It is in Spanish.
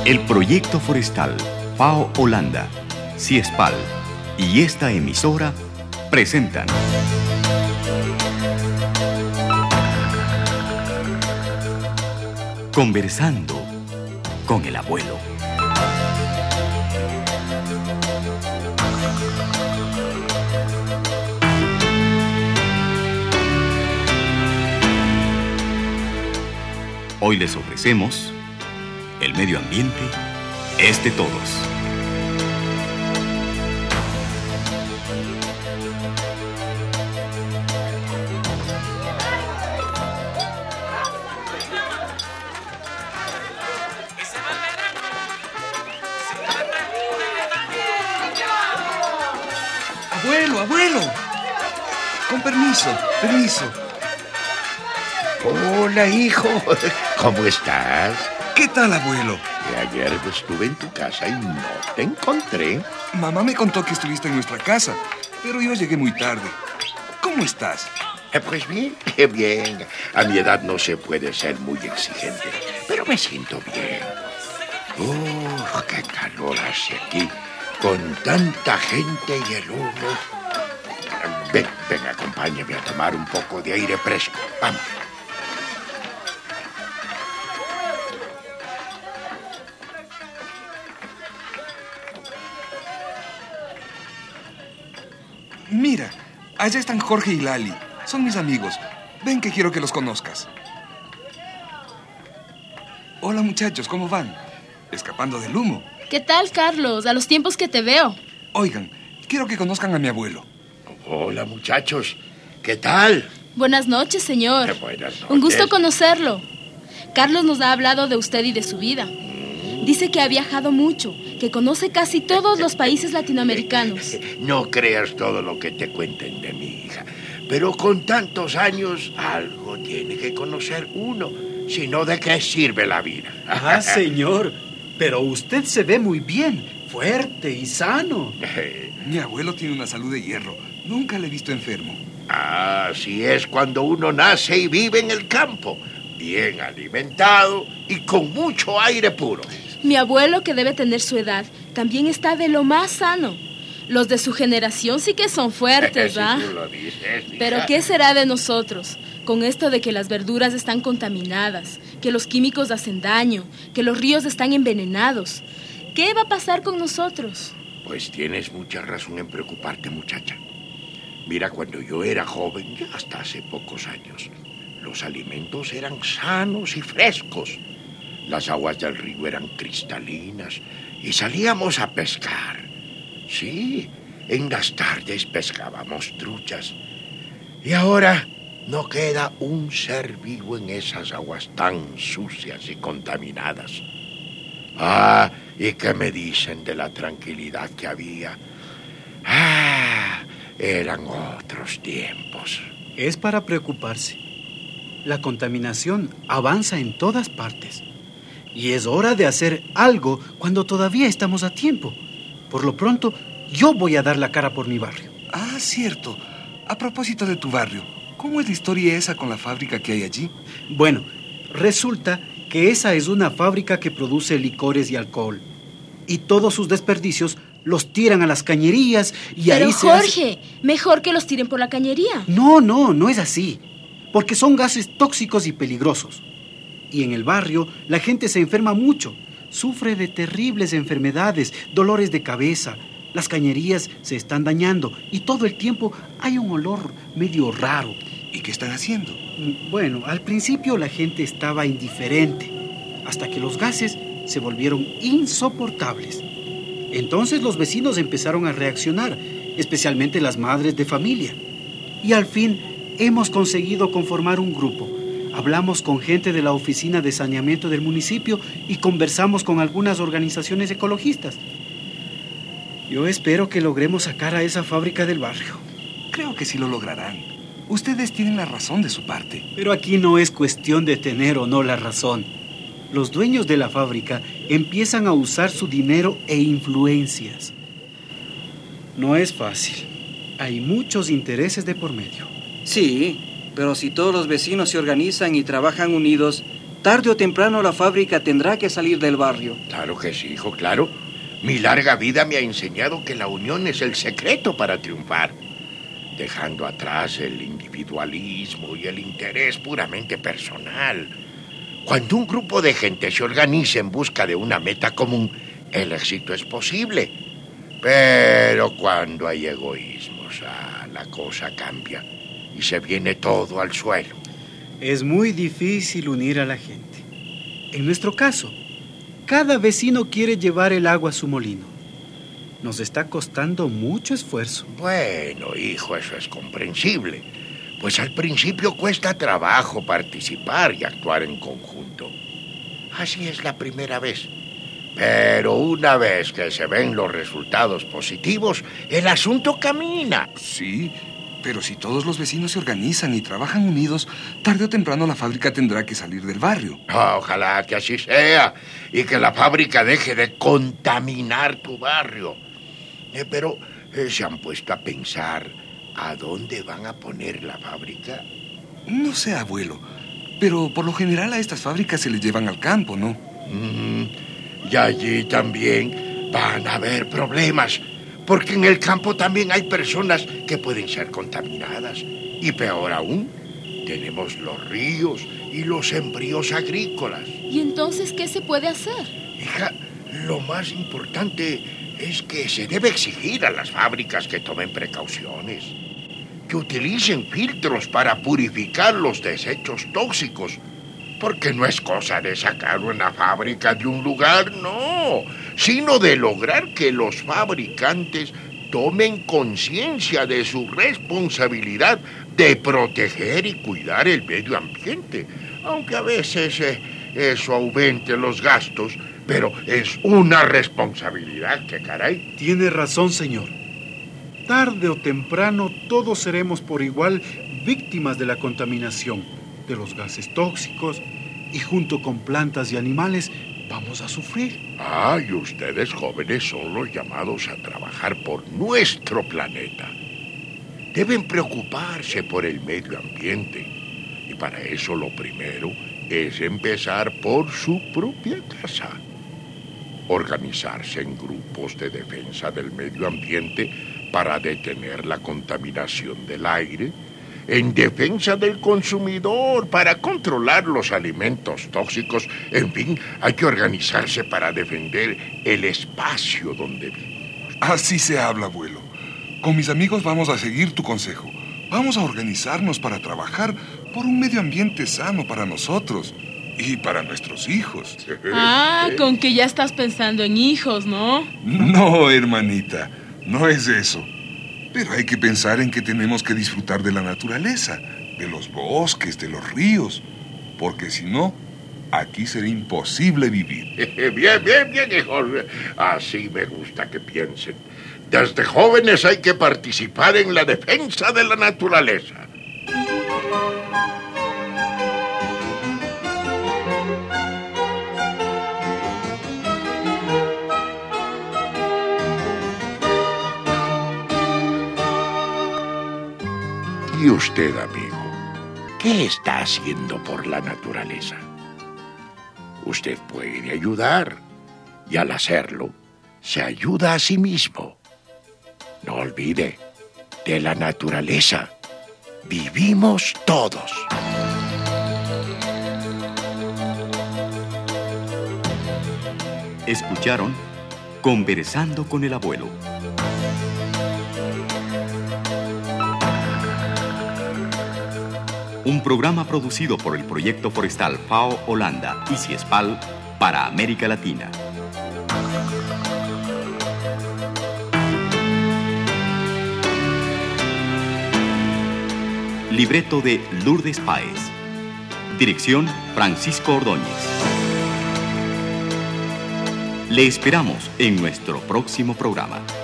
El proyecto forestal FAO Holanda, CIESPAL y esta emisora presentan Conversando con el abuelo. Hoy les ofrecemos el medio ambiente es de todos. Abuelo. Con permiso. Hola, hijo. ¿Cómo estás? ¿Qué tal, abuelo? Ayer estuve en tu casa y no te encontré. Mamá me contó que estuviste en nuestra casa, pero yo llegué muy tarde. ¿Cómo estás? Pues bien. A mi edad no se puede ser muy exigente, pero me siento bien. Qué calor hace aquí, con tanta gente y el humo. Ven, acompáñame a tomar un poco de aire fresco. Vamos. Mira, allá están Jorge y Lali. Son mis amigos. Ven que quiero que los conozcas. Hola, muchachos, ¿cómo van? Escapando del humo. ¿Qué tal, Carlos? A los tiempos que te veo. Oigan, quiero que conozcan a mi abuelo. Hola, muchachos. ¿Qué tal? Buenas noches, señor. Buenas noches. Un gusto conocerlo. Carlos nos ha hablado de usted y de su vida. Dice que ha viajado mucho, que conoce casi todos los países latinoamericanos. No creas todo lo que te cuenten de mi hija. Pero con tantos años, algo tiene que conocer uno. Si no, ¿de qué sirve la vida? Señor, pero usted se ve muy bien, fuerte y sano. Mi abuelo tiene una salud de hierro. Nunca le he visto enfermo. Así es cuando uno nace y vive en el campo. Bien alimentado y con mucho aire puro. Mi abuelo, que debe tener su edad, también está de lo más sano. Los de su generación sí que son fuertes, ¿va? Si tú lo dices, hija. Pero ¿qué será de nosotros? Con esto de que las verduras están contaminadas, que los químicos hacen daño, que los ríos están envenenados. ¿Qué va a pasar con nosotros? Pues tienes mucha razón en preocuparte, muchacha. Mira, cuando yo era joven, ya hasta hace pocos años, los alimentos eran sanos y frescos. Las aguas del río eran cristalinas y salíamos a pescar. Sí, en las tardes pescábamos truchas. Y ahora no queda un ser vivo en esas aguas tan sucias y contaminadas. ¿Y qué me dicen de la tranquilidad que había? Eran otros tiempos. Es para preocuparse. La contaminación avanza en todas partes. Y es hora de hacer algo cuando todavía estamos a tiempo. Por lo pronto, yo voy a dar la cara por mi barrio. Cierto. A propósito de tu barrio, ¿cómo es la historia esa con la fábrica que hay allí? Bueno, resulta que esa es una fábrica que produce licores y alcohol. Y todos sus desperdicios los tiran a las cañerías y Pero ahí Jorge, mejor que los tiren por la cañería. No es así. Porque son gases tóxicos y peligrosos. Y en el barrio la gente se enferma mucho. Sufre de terribles enfermedades, dolores de cabeza. Las cañerías se están dañando y todo el tiempo hay un olor medio raro. ¿Y qué están haciendo? Bueno, al principio la gente estaba indiferente, hasta que los gases se volvieron insoportables. Entonces los vecinos empezaron a reaccionar, especialmente las madres de familia. Y al fin hemos conseguido conformar un grupo. Hablamos con gente de la oficina de saneamiento del municipio y conversamos con algunas organizaciones ecologistas. Yo espero que logremos sacar a esa fábrica del barrio. Creo que sí lo lograrán. Ustedes tienen la razón de su parte. Pero aquí no es cuestión de tener o no la razón. Los dueños de la fábrica empiezan a usar su dinero e influencias. No es fácil. Hay muchos intereses de por medio. Sí, pero si todos los vecinos se organizan y trabajan unidos, Tarde o temprano la fábrica tendrá que salir del barrio. Claro que sí, hijo, claro. Mi larga vida me ha enseñado que la unión es el secreto para triunfar, dejando atrás el individualismo y el interés puramente personal. Cuando un grupo de gente se organiza en busca de una meta común, el éxito es posible. Pero cuando hay egoísmos, la cosa cambia y se viene todo al suelo. Es muy difícil unir a la gente. En nuestro caso, cada vecino quiere llevar el agua a su molino. Nos está costando mucho esfuerzo. Bueno, hijo, eso es comprensible. Pues al principio cuesta trabajo participar y actuar en conjunto. Así es la primera vez. Pero una vez que se ven los resultados positivos, el asunto camina. Sí, pero si todos los vecinos se organizan y trabajan unidos, tarde o temprano la fábrica tendrá que salir del barrio. Ojalá que así sea y que la fábrica deje de contaminar tu barrio. Pero ¿se han puesto a pensar a dónde van a poner la fábrica? No sé, abuelo, pero por lo general a estas fábricas se les llevan al campo, ¿no? Y allí también van a haber problemas, porque en el campo también hay personas que pueden ser contaminadas. Y peor aún, tenemos los ríos y los sembríos agrícolas. ¿Y entonces qué se puede hacer? Hija, lo más importante es que se debe exigir a las fábricas que tomen precauciones, que utilicen filtros para purificar los desechos tóxicos, porque no es cosa de sacar una fábrica de un lugar, no, sino de lograr que los fabricantes tomen conciencia de su responsabilidad de proteger y cuidar el medio ambiente, aunque a veces eso aumente los gastos, pero es una responsabilidad que, caray. Tiene razón, señor. Tarde o temprano todos seremos por igual víctimas de la contaminación, de los gases tóxicos, y junto con plantas y animales vamos a sufrir. Y ustedes jóvenes son los llamados a trabajar por nuestro planeta. Deben preocuparse por el medio ambiente, y para eso lo primero es empezar por su propia casa. Organizarse en grupos de defensa del medio ambiente para detener la contaminación del aire, en defensa del consumidor para controlar los alimentos tóxicos. En fin, hay que organizarse para defender el espacio donde vivimos. Así se habla, abuelo. Con mis amigos vamos a seguir tu consejo. Vamos a organizarnos para trabajar por un medio ambiente sano para nosotros y para nuestros hijos. Con que ya estás pensando en hijos, ¿no? No, hermanita, no es eso. Pero hay que pensar en que tenemos que disfrutar de la naturaleza, de los bosques, de los ríos, porque si no, aquí será imposible vivir. Bien, hijos. Así me gusta que piensen. Desde jóvenes hay que participar en la defensa de la naturaleza. ¿Y usted, amigo, qué está haciendo por la naturaleza? Usted puede ayudar, y al hacerlo, se ayuda a sí mismo. No olvide, de la naturaleza vivimos todos. Escucharon Conversando con el Abuelo. Un programa producido por el Proyecto Forestal FAO Holanda y CIESPAL para América Latina. Libreto de Lourdes Páez. Dirección Francisco Ordóñez. Le esperamos en nuestro próximo programa.